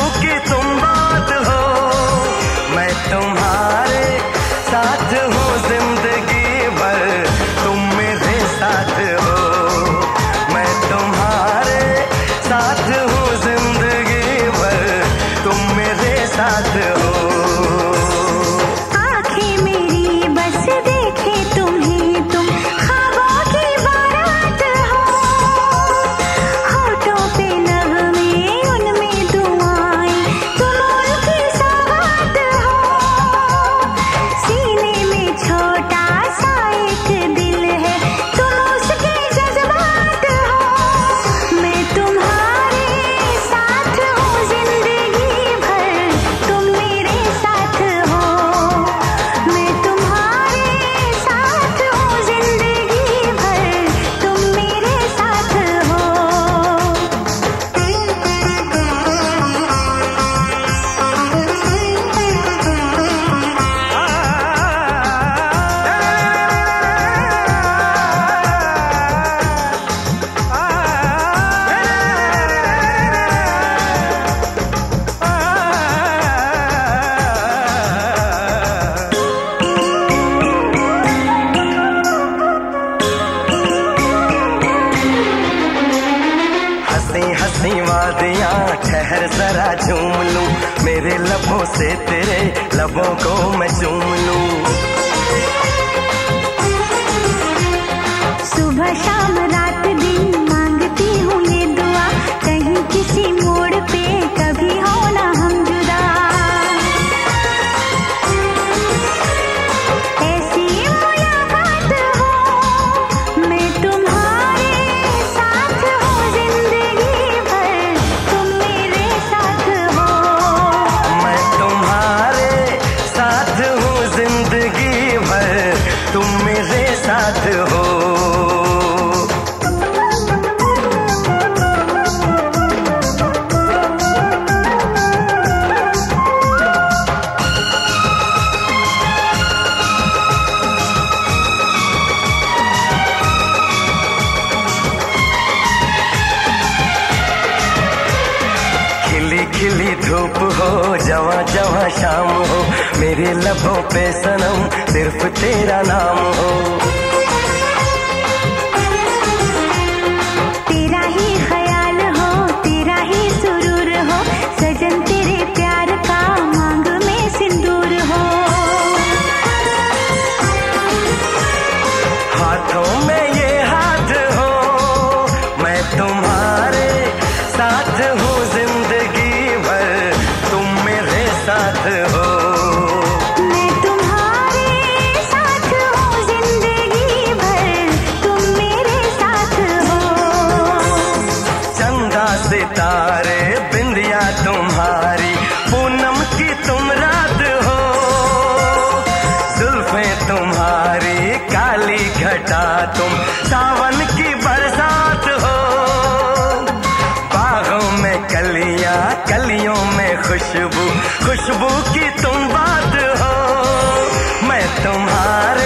की तुम बात हो। मैं तुम्हारे साथ हूँ जिंदगी भर, तुम मेरे साथ हो। मैं तुम्हारे साथ हूँ जिंदगी भर, तुम मेरे साथ हो। हंसी वादियाँ ठहर जरा झूम लूं, मेरे लबों से तेरे लबों को मैं चूम लूं। सुबह शाम रात दिन मांगती हूँ ये दुआ, कहीं किसी मोड़ पे कभी हो ना हम जुदा। ऐसी मुलाकात हो, मैं तुम्हारे साथ हूँ जिंदगी भर, तुम मेरे साथ हो। मैं तुम्हारे साथ हूँ जिंदगी भर, तुम मेरे साथ हो। खिली धूप हो, जवां जवां शाम हो, मेरे लबों पे सनम सिर्फ तेरा नाम हो। तेरा ही ख्याल हो, तेरा ही सुरूर हो, सजन तेरे प्यार का मांग में सिंदूर हो। हाथों में ये हाथ हो, मैं तुम्हारे साथ हूँ जिंदगी भर, तुम मेरे साथ हो। मैं तुम्हारे साथ हूँ जिंदगी भर, तुम मेरे साथ हो। चंदा सितारे बिंदिया तुम्हारी, पूनम की तुम रात हो। जुल्फें तुम्हारी काली घटा, तुम सावन की बरसात हो। बागों में कलियां, कलियों में खुशबू, खुशबू की तुम बात हो। मैं तुम्हारे